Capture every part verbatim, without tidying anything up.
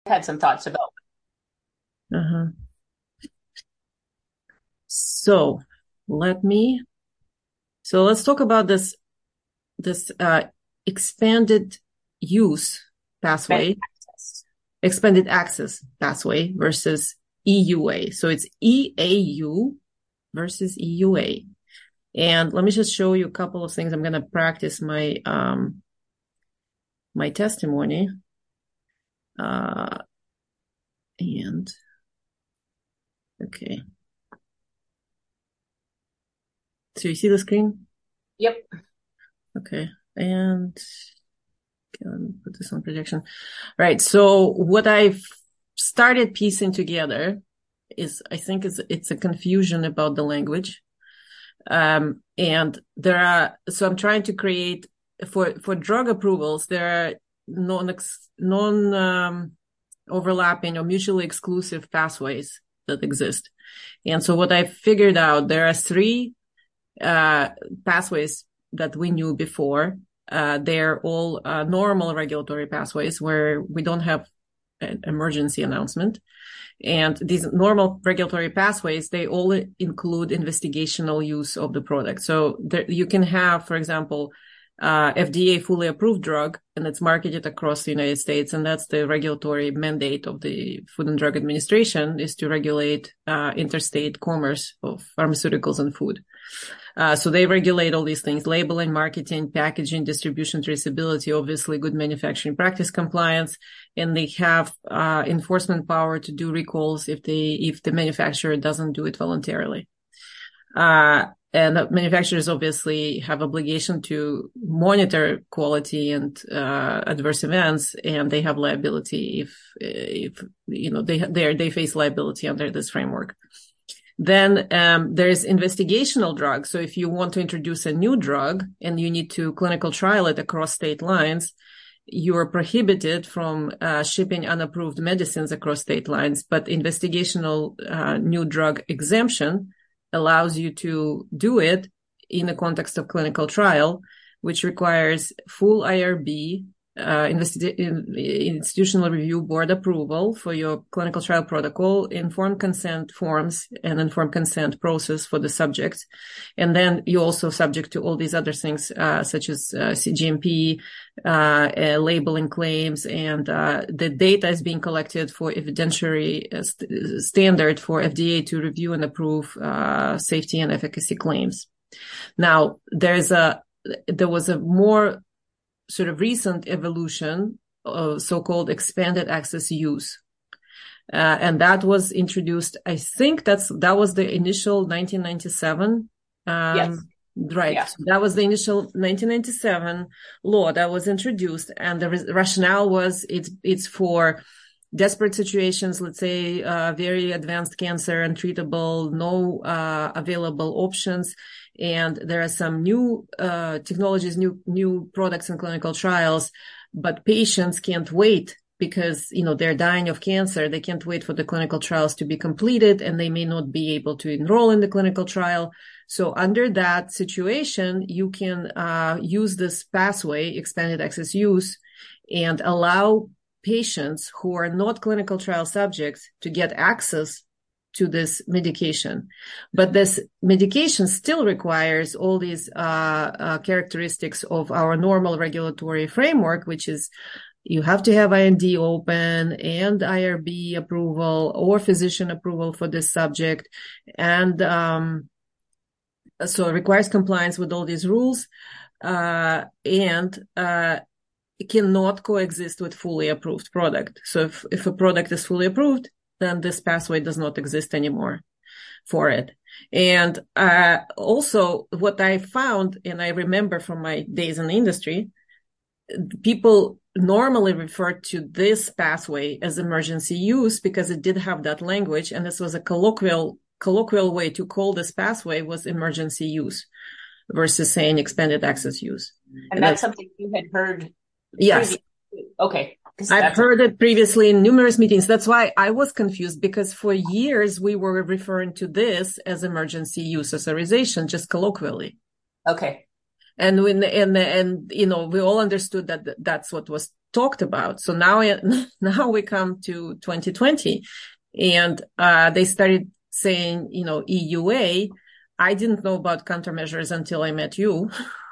had some thoughts about. Uh-huh. So let me, so let's talk about this, this, uh, expanded use Expanded pathway, access. expanded access pathway versus E U A. So it's E A U versus E U A. And let me just show you a couple of things. I'm going to practice my, um, my testimony. Uh, and okay. So you see the screen? Yep. Okay. And okay, let me put this on projection. Right. So what I've started piecing together is, I think it's, it's a confusion about the language. Um, and there are, so I'm trying to create for, for drug approvals, there are non, non, um, overlapping or mutually exclusive pathways that exist. And so what I figured out, there are three, uh, pathways that we knew before. Uh, they're all, uh, normal regulatory pathways where we don't have an emergency announcement. And these normal regulatory pathways, they all include investigational use of the product. So there, you can have, for example, uh, F D A fully approved drug, and it's marketed across the United States. And that's the regulatory mandate of the Food and Drug Administration, is to regulate uh, interstate commerce of pharmaceuticals and food. Uh, so they regulate all these things: labeling, marketing, packaging, distribution, traceability, obviously good manufacturing practice compliance. And they have, uh, enforcement power to do recalls if they, if the manufacturer doesn't do it voluntarily. Uh, and manufacturers obviously have obligation to monitor quality and, uh, adverse events, and they have liability if, if, you know, they, they, they face liability under this framework. Then um, there's investigational drugs. So if you want to introduce a new drug and you need to clinical trial it across state lines, you are prohibited from uh, shipping unapproved medicines across state lines. But investigational uh, new drug exemption allows you to do it in the context of clinical trial, which requires full I R B, uh, investi- in, institutional review board approval for your clinical trial protocol, informed consent forms, and informed consent process for the subjects. And then you're also subject to all these other things, uh, such as uh, C G M P, uh, uh, labeling claims, and uh, the data is being collected for evidentiary uh, st- standard for F D A to review and approve uh, safety and efficacy claims. Now, there's a there was a more sort of recent evolution of so-called expanded access use. Uh, and that was introduced, I think that's, that was the initial nineteen ninety-seven. Yes. Um, right. Yeah. So that was the initial nineteen ninety-seven law that was introduced. And the res- rationale was it's, it's for desperate situations, let's say, uh, very advanced cancer, untreatable, no, uh, available options. And there are some new, uh, technologies, new, new products in clinical trials, but patients can't wait because, you know, they're dying of cancer. They can't wait for the clinical trials to be completed, and they may not be able to enroll in the clinical trial. So under that situation, you can, uh, use this pathway, expanded access use, and allow patients who are not clinical trial subjects to get access to this medication. But this medication still requires all these uh, uh, characteristics of our normal regulatory framework, which is you have to have I N D open and I R B approval or physician approval for this subject. And um, so it requires compliance with all these rules. Uh, and uh, it cannot coexist with fully approved product. So if, if a product is fully approved, then this pathway does not exist anymore for it. And uh, also what I found, and I remember from my days in the industry, people normally refer to this pathway as emergency use because it did have that language, and this was a colloquial colloquial way to call this pathway was emergency use versus saying expanded access use. And And that's that's, something you had heard yes, previously. Okay. Because I've that's a, heard it previously in numerous meetings. That's why I was confused, because for years we were referring to this as emergency use authorization, just colloquially. okay. And when, and, and, you know, we all understood that that's what was talked about. So now, now we come to twenty twenty, and uh, they started saying, you know, E U A. I didn't know about countermeasures until I met you.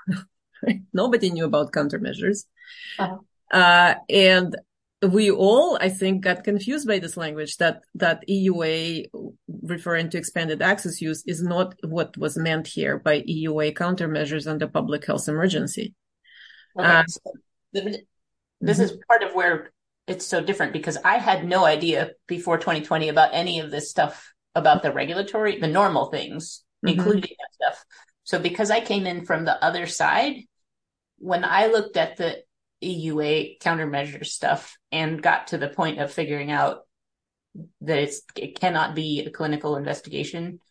Nobody knew about countermeasures. Uh-huh. Uh, and we all, I think, got confused by this language that, that E U A, referring to expanded access use, is not what was meant here by E U A countermeasures under public health emergency. Okay. Uh, so the, this mm-hmm. is part of where it's so different, because I had no idea before twenty twenty about any of this stuff about the regulatory, the normal things, mm-hmm. including that stuff. So because I came in from the other side, when I looked at the E U A countermeasure stuff and got to the point of figuring out that it's, it cannot be a clinical investigation,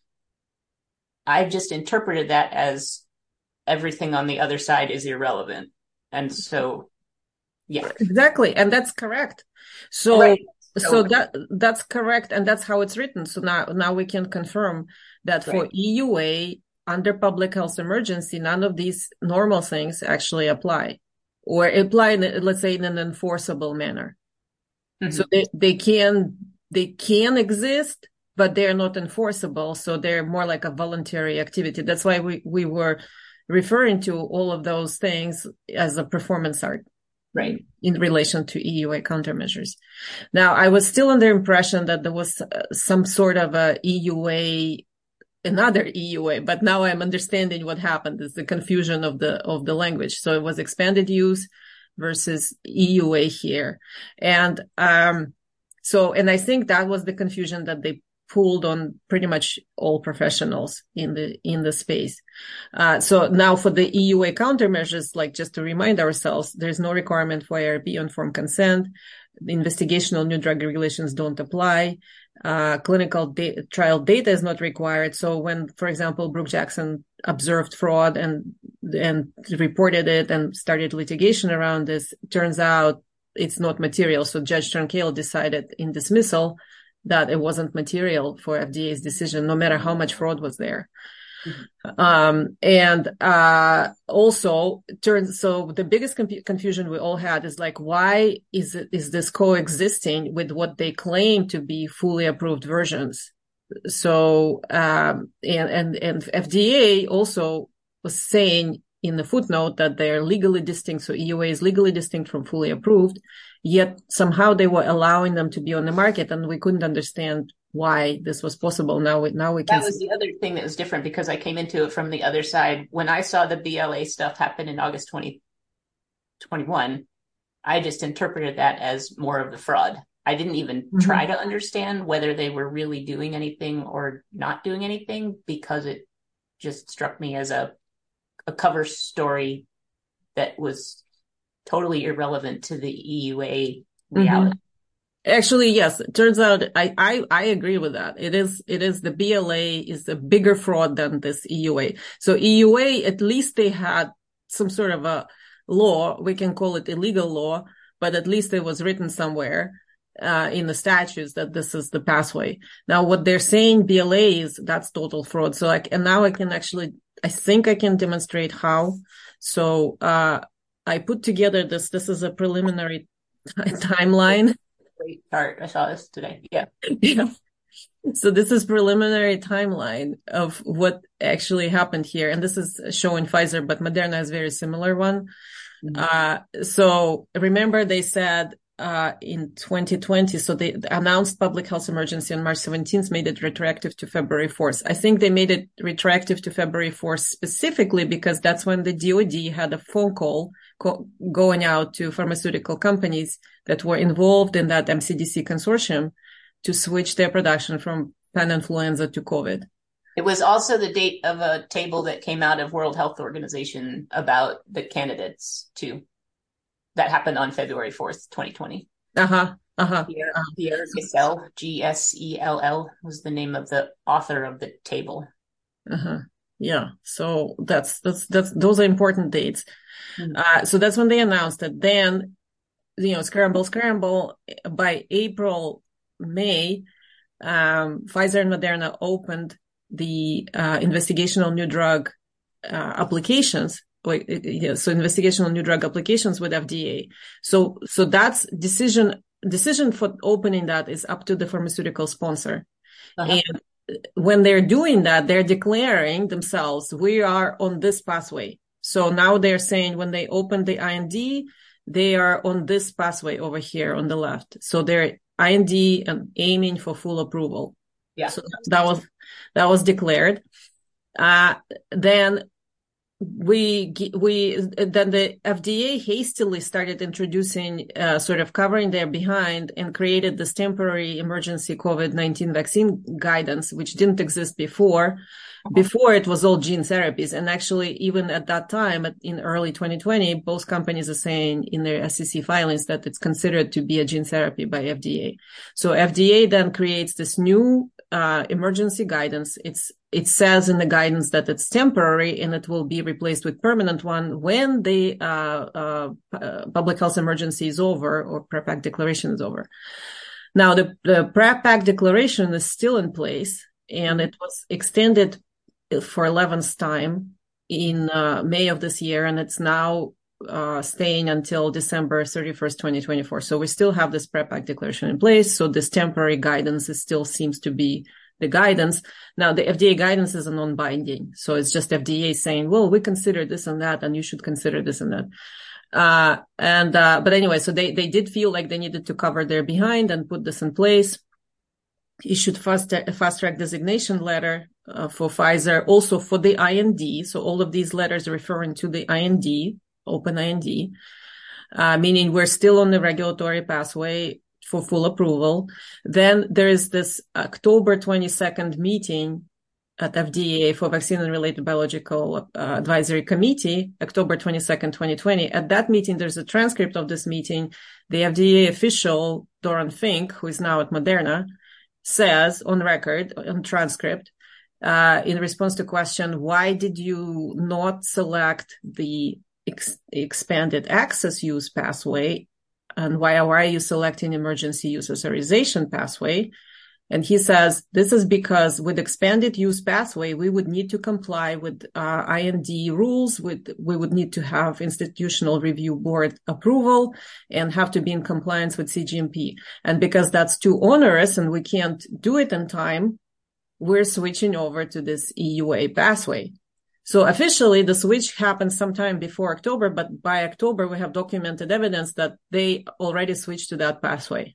I just interpreted that as everything on the other side is irrelevant. And so, yeah. Exactly. And that's correct. So, right. so, so that, that's correct. And that's how it's written. So now, now we can confirm that right. for E U A under public health emergency, none of these normal things actually apply. Or apply, in, let's say, in an enforceable manner. Mm-hmm. So they, they can, they can exist, but they're not enforceable. So they're more like a voluntary activity. That's why we, we were referring to all of those things as a performance art. Right. In relation to E U A countermeasures. Now, I was still under impression that there was some sort of a E U A, another E U A, but now I'm understanding what happened is the confusion of the, of the language. So it was expanded use versus E U A here. And, um, so, and I think that was the confusion that they pulled on pretty much all professionals in the, in the space. Uh, so now for the E U A countermeasures, like just to remind ourselves, there's no requirement for A R B informed consent. The investigational new drug regulations don't apply. Uh, clinical da- trial data is not required. So when, for example, Brooke Jackson observed fraud and, and reported it and started litigation around this, turns out it's not material. So Judge Turnkale decided in dismissal that it wasn't material for F D A's decision, no matter how much fraud was there. Mm-hmm. Um, and, uh, also turns, so the biggest conf- confusion we all had is like, why is it, is this coexisting with what they claim to be fully approved versions? So, um, and, and, and F D A also was saying in the footnote that they're legally distinct. So E U A is legally distinct from fully approved, yet somehow they were allowing them to be on the market, and we couldn't understand why this was possible. Now we, now we can. That was the other thing that was different, because I came into it from the other side. When I saw the B L A stuff happen in August twenty twenty-one, I just interpreted that as more of the fraud. I didn't even mm-hmm. try to understand whether they were really doing anything or not doing anything, because it just struck me as a, a cover story that was totally irrelevant to the E U A reality. Mm-hmm. Actually, yes. It turns out I, I, I agree with that. It is, it is the B L A is a bigger fraud than this E U A. So E U A, at least they had some sort of a law. We can call it illegal law, but at least it was written somewhere, uh, in the statutes that this is the pathway. Now, what they're saying B L A is that's total fraud. So I, and now I can actually, I think I can demonstrate how. So, uh, I put together this, this is a preliminary t- timeline. Great chart. I saw this today. Yeah. Yeah. So this is preliminary timeline of what actually happened here. And this is showing Pfizer, but Moderna has a very similar one. Mm-hmm. Uh, so remember they said, uh, in twenty twenty, so they announced public health emergency on March seventeenth, made it retroactive to February fourth. I think they made it retroactive to February fourth specifically because that's when the D O D had a phone call co- going out to pharmaceutical companies that were involved in that M C D C consortium to switch their production from pan influenza to COVID. It was also the date of a table that came out of World Health Organization about the candidates too. That happened on February fourth, twenty twenty. Uh-huh. Uh-huh. Pierre, uh-huh. Pierre Gessell, G S E L L, was the name of the author of the table. Uh-huh. Yeah. So that's, that's, that's, those are important dates. Mm-hmm. Uh, so that's when they announced it. Then, you know, scramble, scramble. By April, May, um, Pfizer and Moderna opened the, uh, investigational new drug, uh, applications like, yeah, so investigation on new drug applications with F D A. So, so that's decision, decision for opening that is up to the pharmaceutical sponsor. Uh-huh. And when they're doing that, they're declaring themselves, we are on this pathway. So now they're saying when they open the I N D, they are on this pathway over here on the left. So they're I N D and aiming for full approval. Yeah. So that was, that was declared. Uh, then we, we, then the F D A hastily started introducing, uh, sort of covering their behind and created this temporary emergency COVID nineteen vaccine guidance, which didn't exist before. Before it was all gene therapies. And actually, even at that time, in early twenty twenty, both companies are saying in their S E C filings that it's considered to be a gene therapy by F D A. So F D A then creates this new, uh, emergency guidance. It's, it says in the guidance that it's temporary and it will be replaced with permanent one when the, uh, uh, uh public health emergency is over or PrEP Act declaration is over. Now, the, the PrEP Act declaration is still in place and it was extended for eleventh time in uh, May of this year, and it's now uh staying until December thirty-first, twenty twenty-four. So we still have this PrEP Act declaration in place. So this temporary guidance is still seems to be the guidance. Now, the F D A guidance is a non-binding. So it's just F D A saying, well, we consider this and that, and you should consider this and that. Uh, and, uh, but anyway, so they, they did feel like they needed to cover their behind and put this in place. Issued fast, fast track designation letter uh, for Pfizer, also for the I N D. So all of these letters referring to the I N D, open I N D, uh, meaning we're still on the regulatory pathway for full approval. Then there is this October twenty-second meeting at F D A for Vaccine and Related Biological uh, Advisory Committee, October twenty-second, twenty twenty. At that meeting, there's a transcript of this meeting. The F D A official, Doran Fink, who is now at Moderna, says on record, on transcript, uh, in response to question, why did you not select the ex- expanded access use pathway? And why, why are you selecting emergency use authorization pathway? And he says, this is because with expanded use pathway, we would need to comply with uh, I N D rules. With, we would need to have institutional review board approval and have to be in compliance with C G M P. And because that's too onerous and we can't do it in time, we're switching over to this E U A pathway. So officially, the switch happened sometime before October, but by October, we have documented evidence that they already switched to that pathway.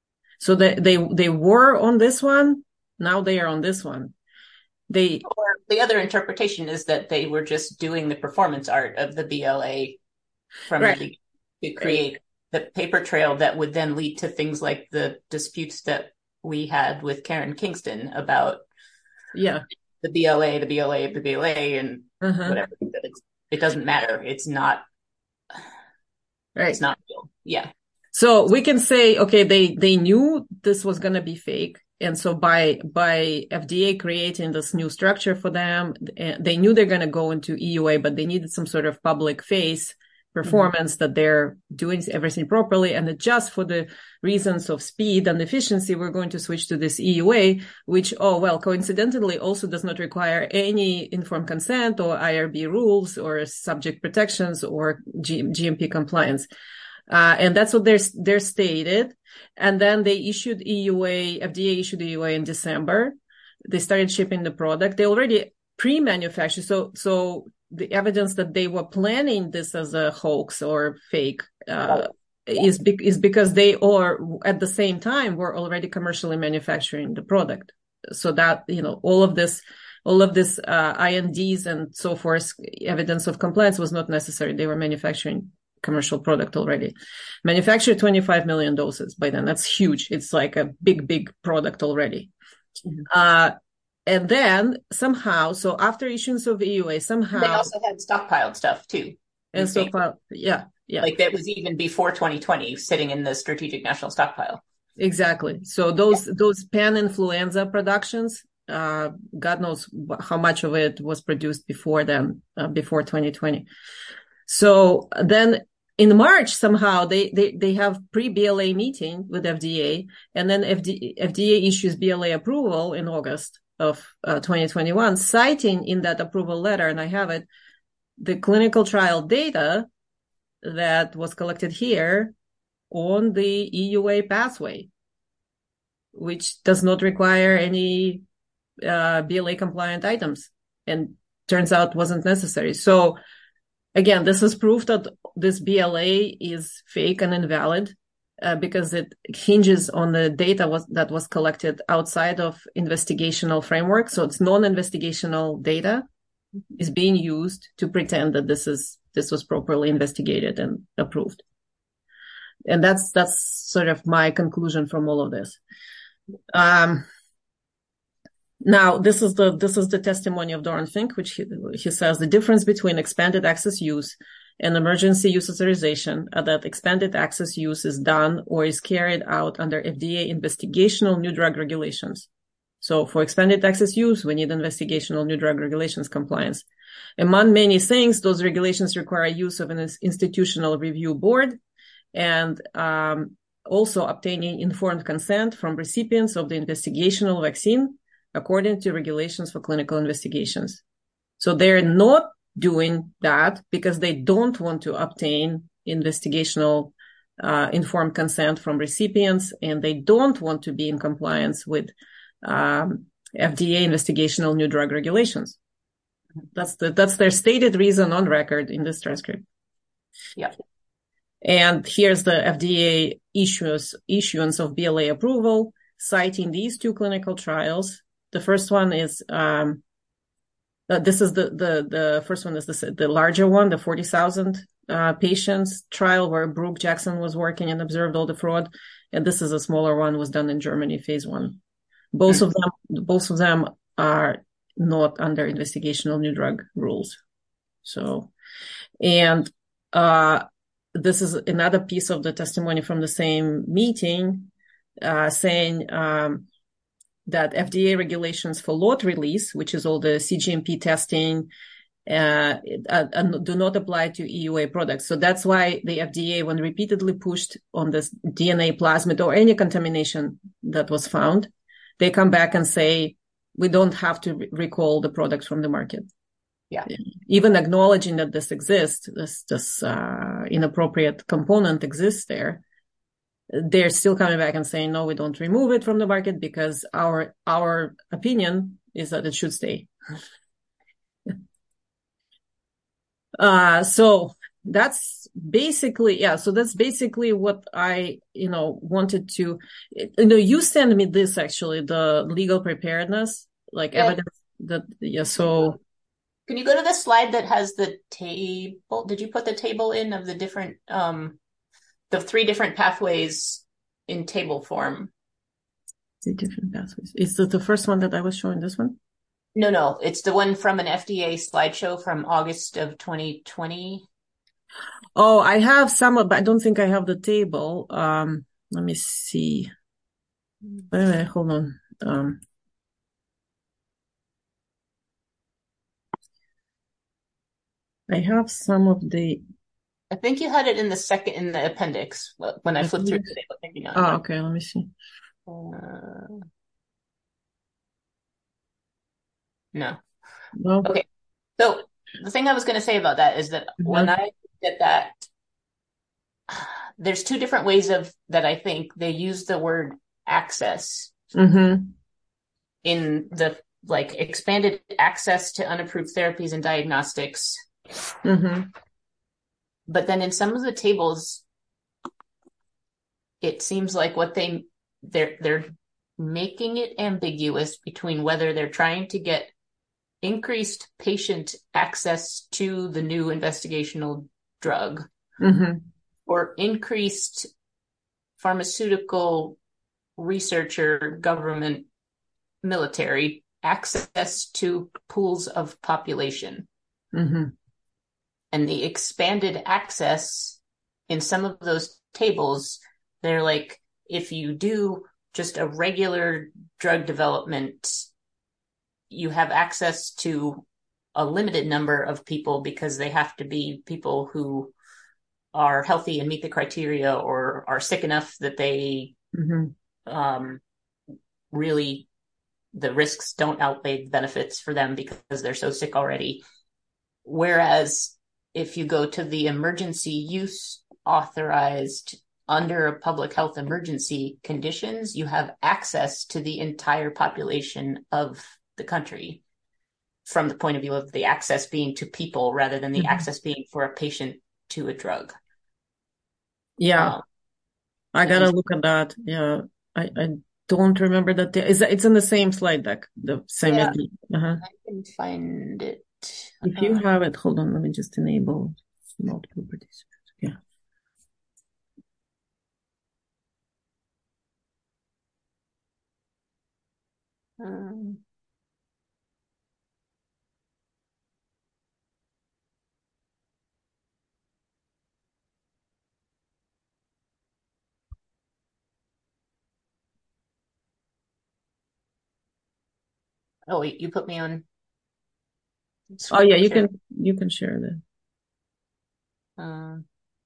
So they, they, they were on this one. Now they are on this one. They, or the other interpretation is that they were just doing the performance art of the B L A from right. the, to create right. the paper trail that would then lead to things like the disputes that we had with Karen Kingston about yeah. the B L A, the B L A, the B L A, and uh-huh. whatever. It's, it doesn't matter. It's not, right. it's not real. Yeah. So we can say, okay, they, they knew this was going to be fake. And so by, by F D A creating this new structure for them, they knew they're going to go into E U A, but they needed some sort of public face performance mm-hmm. that they're doing everything properly. And just for the reasons of speed and efficiency, we're going to switch to this E U A, which, oh, well, coincidentally also does not require any informed consent or I R B rules or subject protections or G- GMP compliance. Uh, and that's what they're, they're stated. And then they issued E U A, F D A issued E U A in December. They started shipping the product. They already pre-manufactured. So, so the evidence that they were planning this as a hoax or fake, uh, is, be- is because they are at the same time were already commercially manufacturing the product. So that, you know, all of this, all of this, uh, I N Ds and so forth, evidence of compliance was not necessary. They were manufacturing commercial product already. Manufactured twenty-five million doses by then. That's huge. It's like a big, big product already. Mm-hmm. Uh, and then somehow, so after issuance of E U A, somehow. They also had stockpiled stuff too. And stockpiled, yeah, yeah. Like that was even before twenty twenty sitting in the strategic national stockpile. Exactly. So those, yeah. those pan-influenza productions, uh, God knows how much of it was produced before then, uh, before twenty twenty. So then in March, somehow they, they, they have pre-B L A meeting with F D A, and then F D A, F D A issues B L A approval in August of uh, twenty twenty-one, citing in that approval letter, and I have it, the clinical trial data that was collected here on the E U A pathway, which does not require any uh, B L A compliant items, and turns out wasn't necessary. So again, this is proof that this B L A is fake and invalid uh, because it hinges on the data was, that was collected outside of investigational framework. So it's non-investigational data is being used to pretend that this is this was properly investigated and approved. And that's that's sort of my conclusion from all of this. Um, now, this is the this is the testimony of Doran Fink, which he, he says the difference between expanded access use and emergency use authorization are that expanded access use is done or is carried out under F D A investigational new drug regulations. So for expanded access use, we need investigational new drug regulations compliance. Among many things, those regulations require use of an institutional review board and um, also obtaining informed consent from recipients of the investigational vaccine according to regulations for clinical investigations. So they're not doing that because they don't want to obtain investigational uh, informed consent from recipients, and they don't want to be in compliance with um, F D A investigational new drug regulations. That's the, that's their stated reason on record in this transcript. Yeah. And here's the F D A issues, issuance of B L A approval, citing these two clinical trials. The first one is, um, uh, this is the, the, the first one is the, the larger one, the forty thousand, uh, patients trial where Brooke Jackson was working and observed all the fraud. And this is a smaller one, was done in Germany, phase one. Both mm-hmm. of them, both of them are not under investigational new drug rules. So, and, uh, this is another piece of the testimony from the same meeting, uh, saying, um, that F D A regulations for lot release, which is all the C G M P testing, uh, uh, uh, do not apply to E U A products. So that's why the F D A, when repeatedly pushed on this D N A plasmid or any contamination that was found, they come back and say, we don't have to re- recall the product from the market. Yeah. Even acknowledging that this exists, this, this, uh, inappropriate component exists there, they're still coming back and saying, no, we don't remove it from the market because our, our opinion is that it should stay. uh, so that's basically, yeah, so that's basically what I, you know, wanted to, you know, you sent me this actually, the legal preparedness, like yeah. evidence that, yeah, so. Can you go to the slide that has the table? Did you put the table in of the different, um, the three different pathways in table form? The different pathways. Is that the first one that I was showing, this one? No, no. It's the one from an F D A slideshow from August of twenty twenty. Oh, I have some, but I don't think I have the table. Um, let me see. Wait, wait, hold on. Um, I have some of the. I think you had it in the second, in the appendix when I flipped through today. Maybe not. Oh, okay. Let me see. Uh, no. No. Okay. So the thing I was going to say about that is that mm-hmm. when I did that, there's two different ways of that. I think they use the word access mm-hmm. in the like expanded access to unapproved therapies and diagnostics. Mm-hmm. But then in some of the tables, it seems like what they they're they're making it ambiguous between whether they're trying to get increased patient access to the new investigational drug mm-hmm. or increased pharmaceutical researcher, government, military access to pools of population. Mm-hmm. And the expanded access in some of those tables, they're like, if you do just a regular drug development, you have access to a limited number of people because they have to be people who are healthy and meet the criteria or are sick enough that they mm-hmm. um, really, the risks don't outweigh the benefits for them because they're so sick already. Whereas if you go to the emergency use authorized under a public health emergency conditions, you have access to the entire population of the country from the point of view of the access being to people rather than the mm-hmm. access being for a patient to a drug. Yeah. Um, I gotta and, look at that. Yeah. I, I don't remember that. Is it's in the same slide deck, the same. Yeah, uh-huh. I can find it. If you uh, have it, hold on, let me just enable multiple participants. Yeah. Um, oh, wait, you put me on. Oh yeah, you share. can you can share that. Um,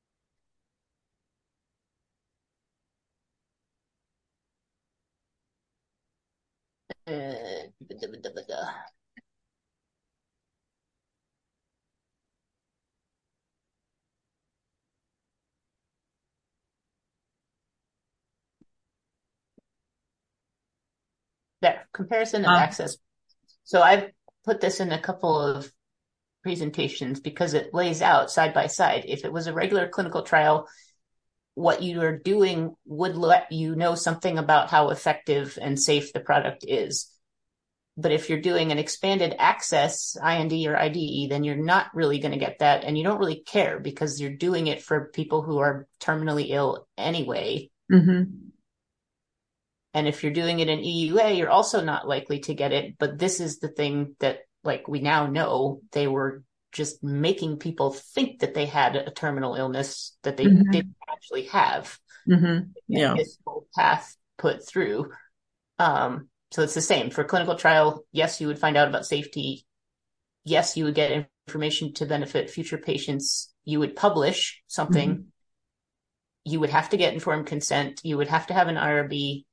uh, da, da, da, da. There, comparison of uh, access. So I've put this in a couple of presentations because it lays out side by side. If it was a regular clinical trial, what you are doing would let you know something about how effective and safe the product is. But if you're doing an expanded access I N D or I D E, then you're not really going to get that. And you don't really care because you're doing it for people who are terminally ill anyway. Mm-hmm. And if you're doing it in E U A, you're also not likely to get it. But this is the thing that, like, we now know they were just making people think that they had a terminal illness that they mm-hmm. didn't actually have. Mm-hmm. Yeah. This whole path put through. Um, so it's the same for clinical trial. Yes, you would find out about safety. Yes, you would get information to benefit future patients. You would publish something. Mm-hmm. You would have to get informed consent. You would have to have an I R B.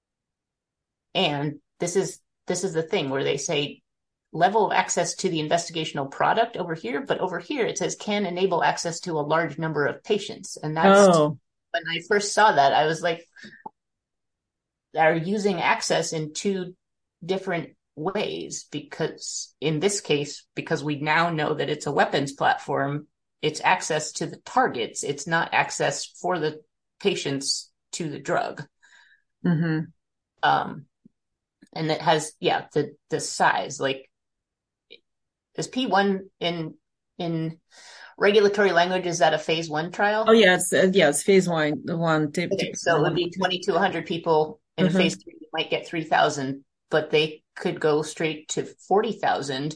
And this is this is the thing where they say level of access to the investigational product over here, but over here it says can enable access to a large number of patients. And that's oh. when I first saw that, I was like, they're using access in two different ways because in this case, because we now know that it's a weapons platform, it's access to the targets. It's not access for the patients to the drug. Mm-hmm. Um, and it has, yeah, the, the size, like, is P one in, in regulatory language, is that a phase one trial? Oh, yeah, it's, uh, yeah, it's phase one, the one. Tape, okay, so it would be twenty to one hundred people. In mm-hmm. a phase three, you might get three thousand, but they could go straight to forty thousand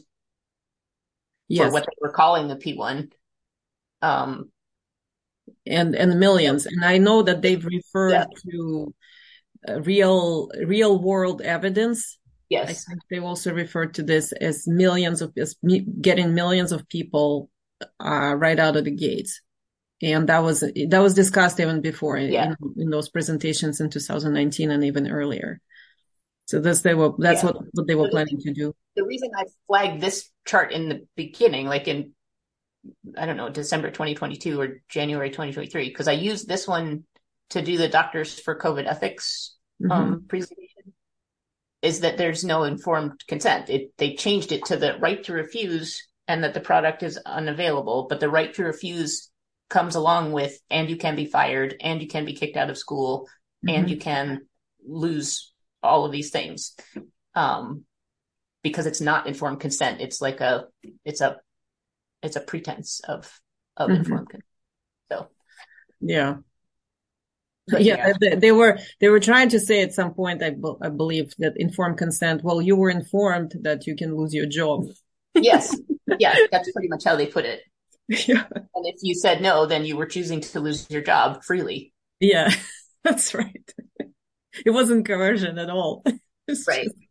yes. for what they were calling the P one. Um, and, and millions. And I know that they've referred yeah. to uh, real, real world evidence. Yes. I think they also referred to this as millions of, as me, getting millions of people uh, right out of the gates. And that was, that was discussed even before yeah. in, in those presentations in two thousand nineteen and even earlier. So that's, they were, that's yeah. what, what they were so planning the, to do. The reason I flagged this chart in the beginning, like in, I don't know, December twenty twenty-two or January twenty twenty-three, because I used this one to do the Doctors for COVID Ethics mm-hmm. um, presentation, is that there's no informed consent. It, they changed it to the right to refuse and that the product is unavailable, but the right to refuse comes along with, and you can be fired, and you can be kicked out of school, mm-hmm. and you can lose all of these things. Um, because it's not informed consent. It's like a, it's a, it's a pretense of, of mm-hmm. informed consent. So. Yeah. But yeah, yeah. They, they were, they were trying to say at some point, I, be, I believe, that informed consent, well, you were informed that you can lose your job. Yes. Yeah. That's pretty much how they put it. Yeah. And if you said no, then you were choosing to lose your job freely. Yeah, that's right. It wasn't coercion at all. Right. Just,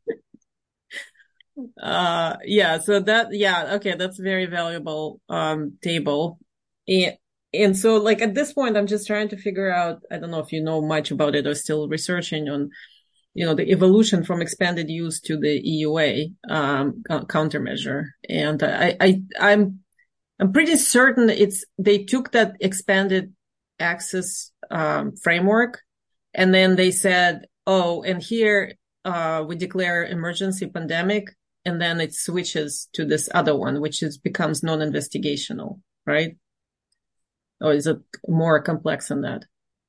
uh, yeah. So that, yeah. Okay. That's a very valuable, um, table. And, and so like at this point, I'm just trying to figure out, I don't know if you know much about it or still researching on, you know, the evolution from expanded use to the E U A, um, countermeasure. And I, I, I'm I'm pretty certain it's they took that expanded access um, framework, and then they said, "Oh, and here uh, we declare emergency pandemic," and then it switches to this other one, which is becomes non-investigational, right? Or is it more complex than that?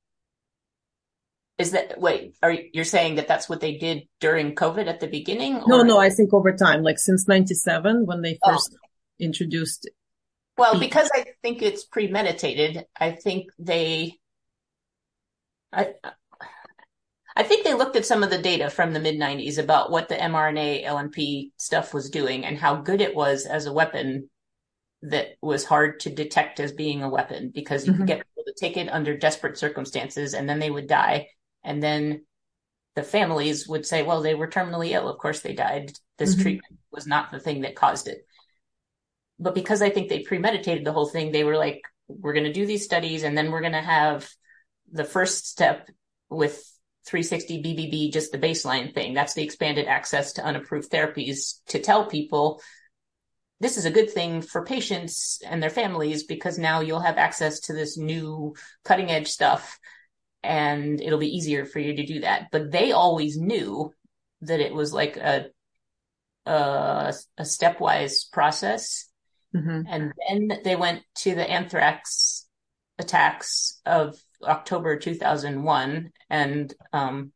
Is that, wait, are you, you're saying that that's what they did during COVID at the beginning, No, or? no, I think over time, like since ninety-seven, when they Oh, first introduced. well, because I think it's premeditated, I think they, I, I think they looked at some of the data from the mid nineties about what the mRNA L N P stuff was doing and how good it was as a weapon that was hard to detect as being a weapon because you could Mm-hmm. get people to take it under desperate circumstances and then they would die. And then the families would say, well, they were terminally ill. Of course they died. This Mm-hmm. treatment was not the thing that caused it. But because I think they premeditated the whole thing, they were like, we're going to do these studies and then we're going to have the first step with three sixty B B B, just the baseline thing. That's the expanded access to unapproved therapies to tell people this is a good thing for patients and their families because now you'll have access to this new cutting edge stuff and it'll be easier for you to do that. But they always knew that it was like a a, a stepwise process. Mm-hmm. And then they went to the anthrax attacks of October two thousand one and um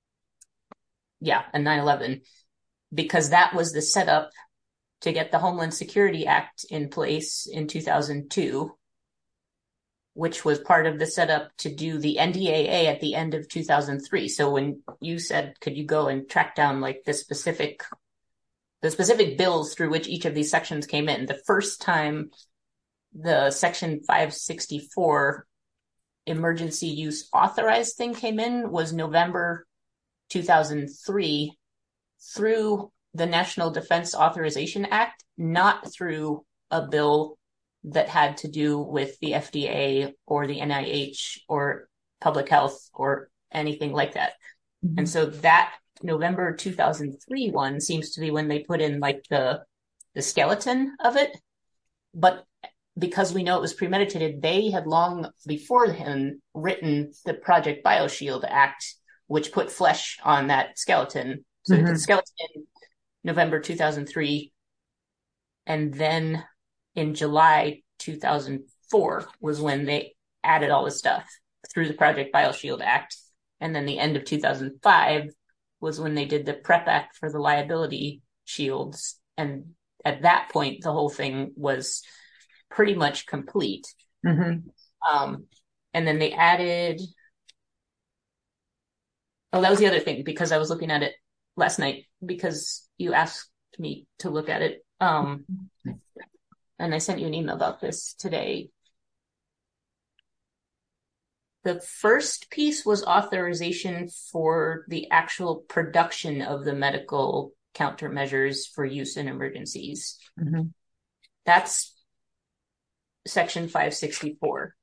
yeah, and nine eleven, because that was the setup to get the Homeland Security Act in place in two thousand two, which was part of the setup to do the N D A A at the end of two thousand three. So when you said, could you go and track down like the specific the specific bills through which each of these sections came in, the first time the Section five sixty-four emergency use authorized thing came in was November two thousand three through the National Defense Authorization Act, not through a bill that had to do with the F D A or the N I H or public health or anything like that. Mm-hmm. And so that November two thousand three one seems to be when they put in like the the skeleton of it. But because we know it was premeditated, they had long beforehand written the Project BioShield Act, which put flesh on that skeleton. So mm-hmm. they put the skeleton in November two thousand three, and then in July two thousand four was when they added all this stuff through the Project BioShield Act. And then the end of two thousand five was when they did the PrEP Act for the liability shields. And at that point, the whole thing was pretty much complete. Mm-hmm. Um, and then they added, oh, that was the other thing, because I was looking at it last night because you asked me to look at it. Um, and I sent you an email about this today. The first piece was authorization for the actual production of the medical countermeasures for use in emergencies. Mm-hmm. That's Section five sixty-four.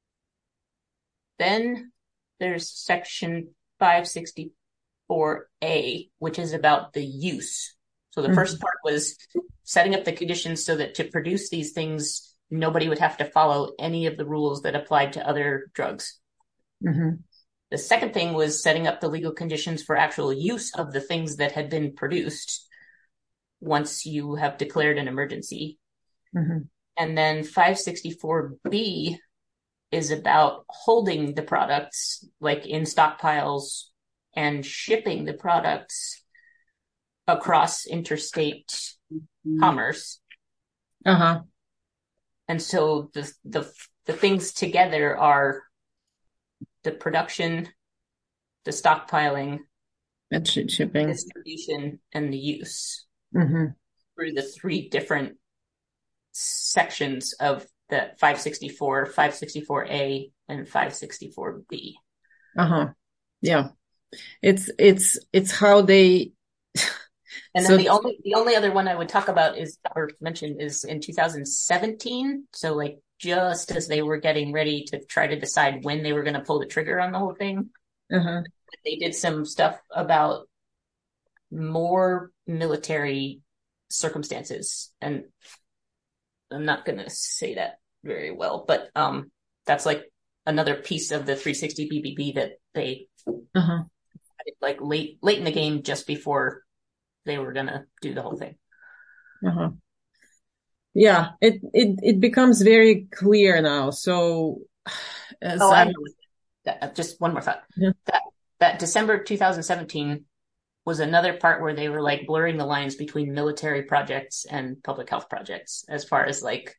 Then there's Section five sixty-four A, which is about the use. So the mm-hmm. first part was setting up the conditions so that to produce these things, nobody would have to follow any of the rules that applied to other drugs. Mm-hmm. The second thing was setting up the legal conditions for actual use of the things that had been produced once you have declared an emergency. Mm-hmm. And then five sixty-four B is about holding the products like in stockpiles and shipping the products across interstate mm-hmm. commerce. Uh-huh. And so the the the things together are the production, the stockpiling, and shipping, distribution, and the use mm-hmm. through the three different sections of the five sixty-four, five sixty-four A, and five sixty-four B. Uh-huh. Yeah. It's it's it's how they and then so the only the only other one I would talk about is or mention is in two thousand seventeen. So like just as they were getting ready to try to decide when they were going to pull the trigger on the whole thing, uh-huh. they did some stuff about more military circumstances. And I'm not going to say that very well, but um, that's like another piece of the three sixty B B B that they uh-huh. like late late in the game, just before they were going to do the whole thing. Uh-huh. Yeah, it, it it becomes very clear now. So, as oh, I know. That, just one more thought. Yeah. That that December two thousand seventeen was another part where they were like blurring the lines between military projects and public health projects, as far as like,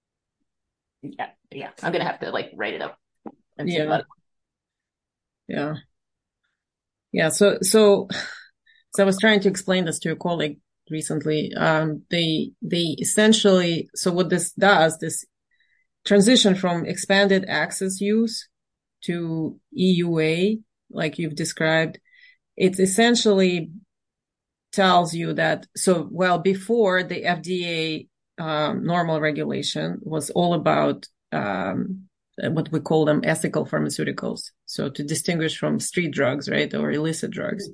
yeah, yeah. I'm gonna have to like write it up and think yeah. about it. Yeah, yeah. So, so, so I was trying to explain this to a colleague recently. Um, they they essentially, so what this does, this transition from expanded access use to E U A, like you've described, it essentially tells you that, so, well, before the F D A um, normal regulation was all about um, what we call them ethical pharmaceuticals. So to distinguish from street drugs, right, or illicit drugs.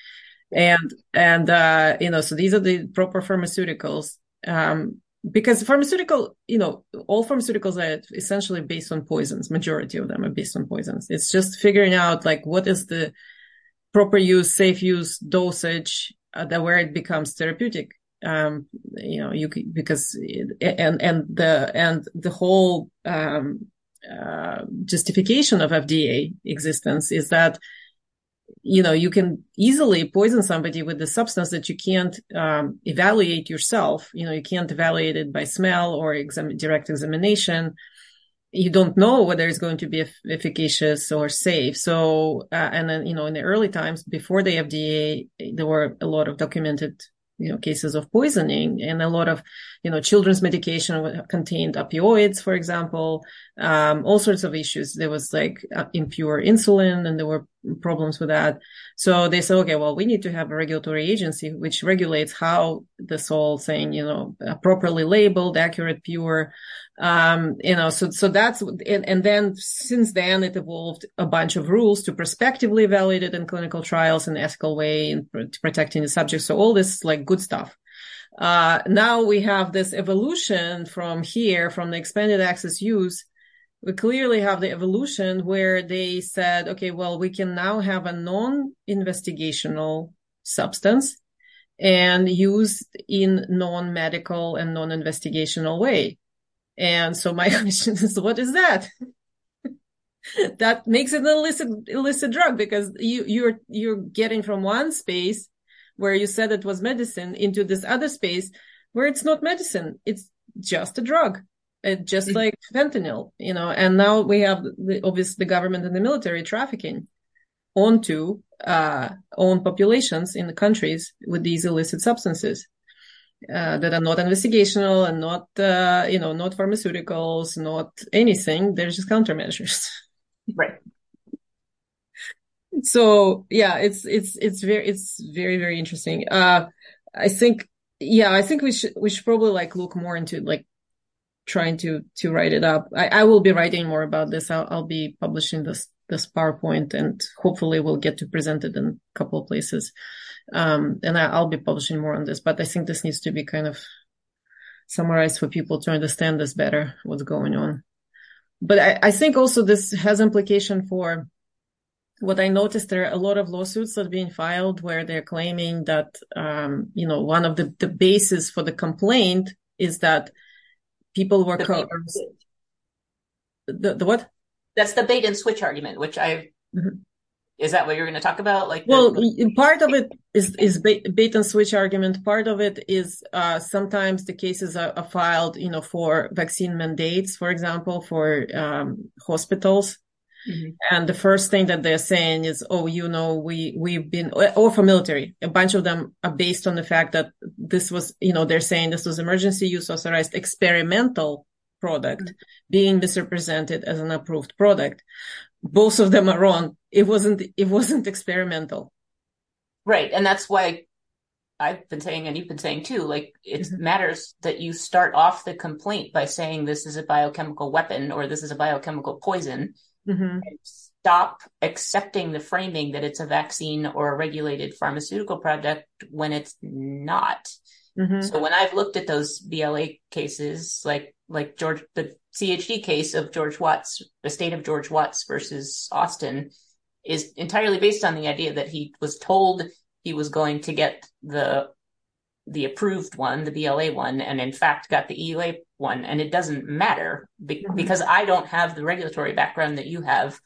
And, and, uh, you know, so these are the proper pharmaceuticals. Um, because pharmaceutical, you know, all pharmaceuticals are essentially based on poisons. Majority of them are based on poisons. It's just figuring out like what is the proper use, safe use, dosage, uh, that where it becomes therapeutic. Um, you know, you because it, and and the and the whole um, uh, justification of F D A existence is that, you know, you can easily poison somebody with the substance that you can't um, evaluate yourself. You know, you can't evaluate it by smell or exam- direct examination. You don't know whether it's going to be efficacious or safe. So, uh, and then, you know, in the early times before the F D A, there were a lot of documented, you know, cases of poisoning, and a lot of, you know, children's medication contained opioids, for example, um, all sorts of issues. There was like uh, impure insulin, and there were problems with that. So they said, okay, well, we need to have a regulatory agency which regulates how this whole thing, you know, properly labeled, accurate, pure. Um, you know, so, so that's, and, and then since then it evolved a bunch of rules to prospectively evaluate it in clinical trials in an ethical way and protecting the subject. So all this like good stuff. Uh, now we have this evolution from here, from the expanded access use. We clearly have the evolution where they said, okay, well, we can now have a non-investigational substance and used in non-medical and non-investigational way. And so my question is, what is that? That makes it an illicit, illicit drug, because you, you're, you're getting from one space where you said it was medicine into this other space where it's not medicine. It's just a drug. It, just like fentanyl, you know, and now we have the, obviously the government and the military trafficking onto, uh, own populations in the countries with these illicit substances. Uh, that are not investigational and not, uh, you know, not pharmaceuticals, not anything. They're just countermeasures. Right. So yeah, it's, it's, it's very, it's very, very interesting. Uh, I think, yeah, I think we should, we should probably like look more into like trying to, to write it up. I, I will be writing more about this. I'll, I'll be publishing this, this PowerPoint, and hopefully we'll get to present it in a couple of places. Um, and I, I'll be publishing more on this, but I think this needs to be kind of summarized for people to understand this better, what's going on. But I, I think also this has implication for what I noticed. There are a lot of lawsuits that are being filed where they're claiming that, um, you know, one of the, the bases for the complaint is that people were, co- the, the what? That's the bait and switch argument, which I, mm-hmm. Is that what you're going to talk about? Like, well, the- part of it is, is bait, bait and switch argument. Part of it is, uh, sometimes the cases are, are filed, you know, for vaccine mandates, for example, for, um, hospitals. Mm-hmm. And the first thing that they're saying is, oh, you know, we, we've been, or for military, a bunch of them are based on the fact that this was, you know, they're saying this was emergency use authorized experimental product mm-hmm. being misrepresented as an approved product. Both of them are wrong. It wasn't, it wasn't experimental. Right. And that's why I've been saying, and you've been saying too, like it mm-hmm. matters that you start off the complaint by saying this is a biochemical weapon or this is a biochemical poison. Mm-hmm. And stop accepting the framing that it's a vaccine or a regulated pharmaceutical product when it's not. Mm-hmm. So when I've looked at those B L A cases, like like George, the C H D case of George Watts, the state of George Watts versus Austin, is entirely based on the idea that he was told he was going to get the the approved one, the B L A one, and in fact got the E U A one. And it doesn't matter be- mm-hmm. because I don't have the regulatory background that you have.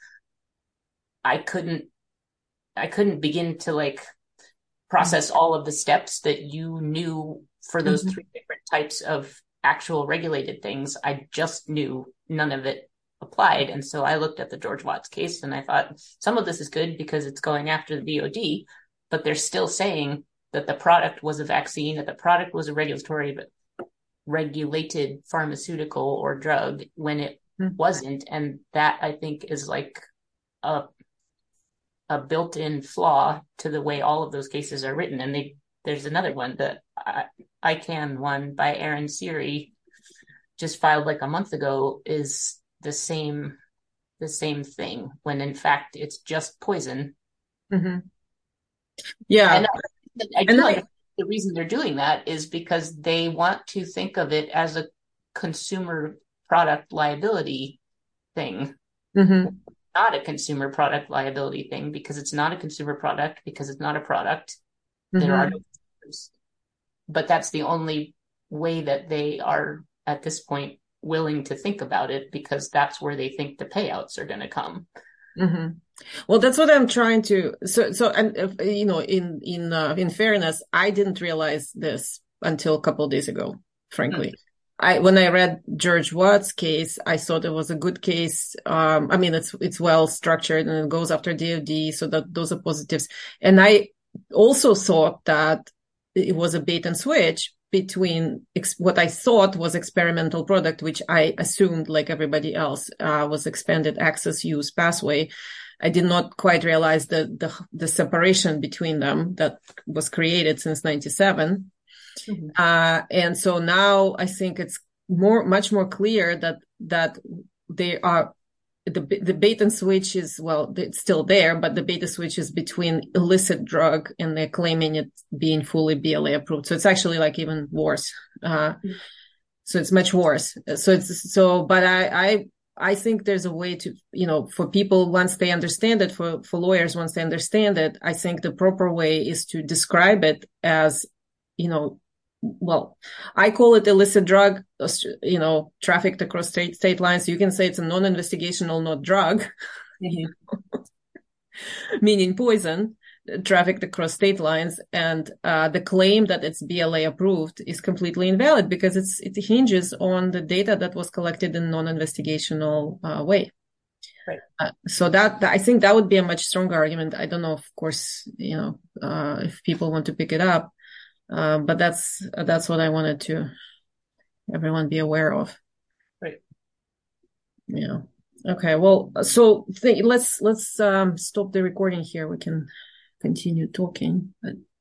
I couldn't, I couldn't begin to like process mm-hmm. all of the steps that you knew for those mm-hmm. three different types of actual regulated things. I just knew none of it applied. And so I looked at the George Watts case and I thought some of this is good because it's going after the B O D, but they're still saying that the product was a vaccine, that the product was a regulatory, but regulated pharmaceutical or drug when it mm-hmm. wasn't. And that I think is like a, a built-in flaw to the way all of those cases are written. And they, there's another one, the I, ICANN one by Aaron Siri, just filed like a month ago, is the same, the same thing when in fact it's just poison. Mm-hmm. Yeah. And I do like the reason they're doing that is because they want to think of it as a consumer product liability thing, mm-hmm. not a consumer product liability thing, because it's not a consumer product, because it's not a product. Mm-hmm. There are no consumers. But that's the only way that they are at this point willing to think about it, because that's where they think the payouts are going to come. Mm-hmm. Well, that's what I'm trying to. So, so, and uh, you know, in in uh, in fairness, I didn't realize this until a couple of days ago. Frankly, mm-hmm. I when I read George Watts' case, I thought it was a good case. Um, I mean, it's it's well structured and it goes after D O D, so that those are positives. And I also thought that it was a bait and switch between ex- what I thought was experimental product, which I assumed, like everybody else, uh, was expanded access use pathway. I did not quite realize the, the, the separation between them that was created since ninety-seven. Mm-hmm. Uh, and so now I think it's more, much more clear that, that they are, the, the bait and switch is, well, it's still there, but the bait and switch is between illicit drug and they're claiming it being fully B L A approved. So it's actually like even worse. Uh, mm-hmm. So it's much worse. So it's, so, but I, I, I think there's a way to, you know, for people, once they understand it, for, for lawyers, once they understand it, I think the proper way is to describe it as, you know, well, I call it illicit drug, you know, trafficked across state, state lines. You can say it's a non-investigational, not drug, mm-hmm. meaning poison, trafficked across state lines. And uh, the claim that it's B L A approved is completely invalid because it's it hinges on the data that was collected in non-investigational uh, way. Right. Uh, so that, that I think that would be a much stronger argument. I don't know, of course, you know, uh, if people want to pick it up. Uh, but that's, that's what I wanted to everyone be aware of. Right. Yeah. Okay. Well, so th- let's, let's, um, stop the recording here. We can continue talking, but